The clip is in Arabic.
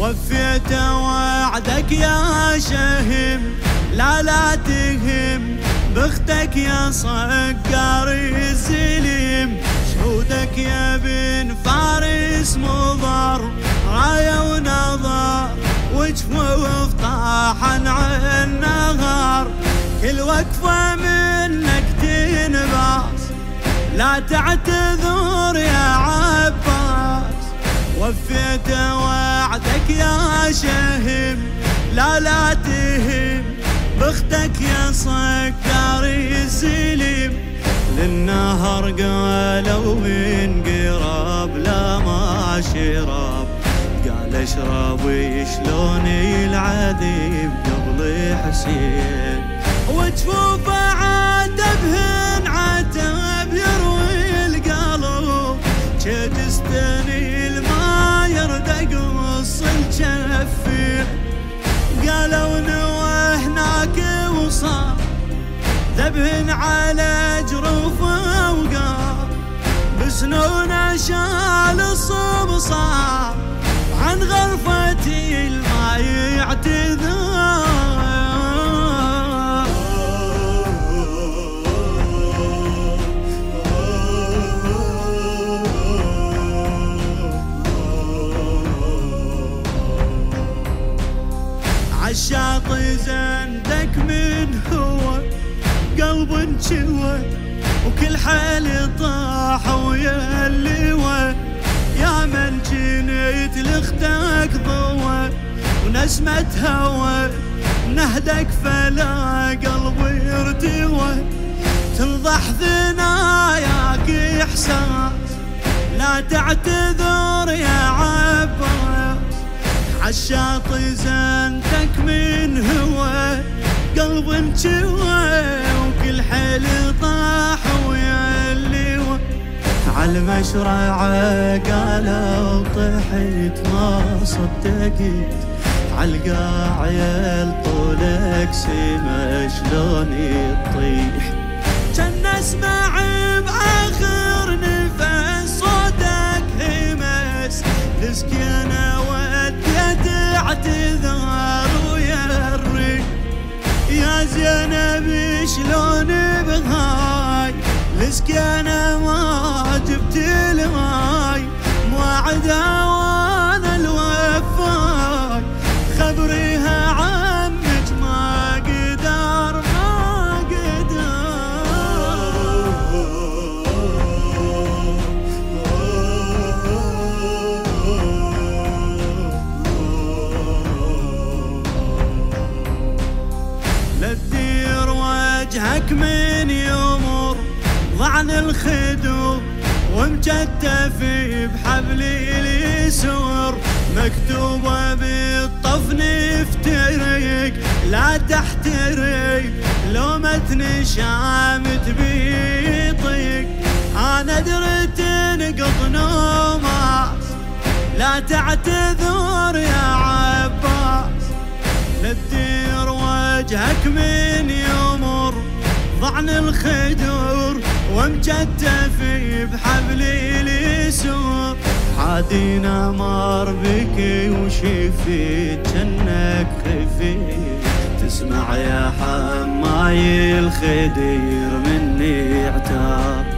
وفيت وعدك يا شهم، لا تهم بختك يا صقار الزليم. شهودك يا بن فارس مضر، راية ونظر وجفوف طاحن عن النهار. كل وقفة منك تنباس، لا تعتذر يا عباس. وفيت وعدك يا شهم، لا تهم بختك يا صقار الزليم. للنهر قالوا من قراب لا ما شراب، قال اشربي شلون العذيب قبل حسين. وجفوفه عاتبهن عتب يروي القلب، جستني الما يردق وص الجفين. قالوا نوى هناك وصار ذبهن على جروفه وقار، بسنونه شال الصبصار عن غرفتي الما يعتذر. عالشاط زندك من هو قلب انشوى، وكل حال طاح ويا اللوى. يا من جنيت لاختك ضوى ونسمة هوى، نهدك فلا قلبي ارتوى. تنضح ثناياك احساس، لا تعتذر يا عباس. عالشاط زنتك من هوى قلب انشوى، وكل حيل طاح ويا اللوى. عالمشرعة قالوا طحيت ما صدقت، عالقاع يلطولك سما شلون يطيح. جن اسمع باخر نفس صوتك همس، لسكينة وديت اعتذار ويا الريح. يا زينب شلون بهاي لسكينة ما جبت الماي، موعدها وانا الوفاي. خبريها عنك ما قدر لا تدير وجهك من يمر ضعن الخدود، ومجتف بحبل اليسور. مكتوبة بالطفن افتريك لا تحتريك، لو ما تنشامت بيطيك. انا درت نقط نوماس، لا تعتذر يا عباس. لا تدير وجهك من يمر ضعن الخدور، ومجتف بحبل اليسور. عادينا مر بك وشفيت جنك خفيت، تسمع يا حماي الخدير مني اعتاب.